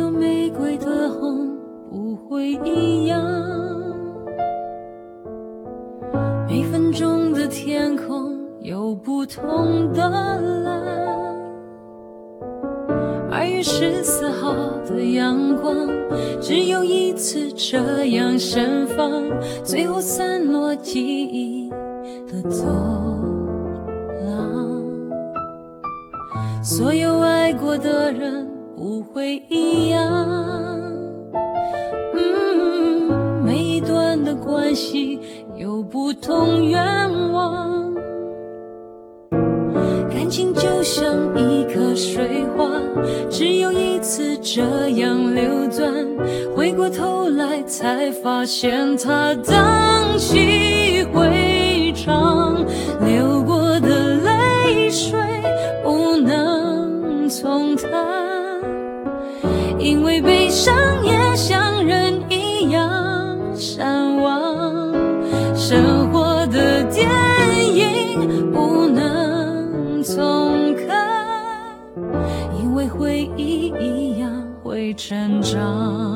有玫瑰的红不会一样，每分钟的天空有不同的蓝。2月14号的阳光只有一次这样盛放，最后散落记忆的走廊。所有爱过的人不会一样，每一段的关系有不同愿望。感情就像一颗水花，只有一次这样流转，回过头来才发现它荡气回肠。流过的泪水不能重弹，因为悲伤也像人一样善忘。生活的电影不能重看，因为回忆一样会成长。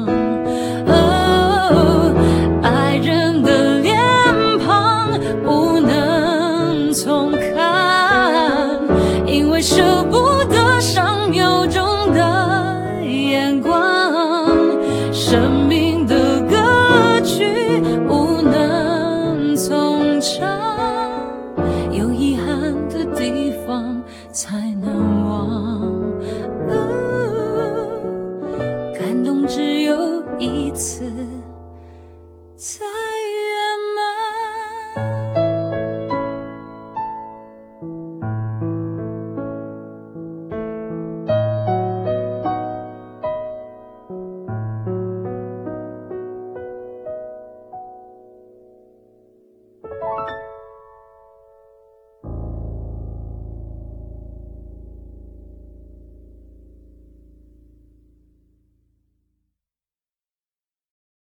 爱人的脸庞不能重看，因为舍不得上秒钟的眼光。生命的歌曲不能重唱，有遗憾的地方才能忘。感动只有一次。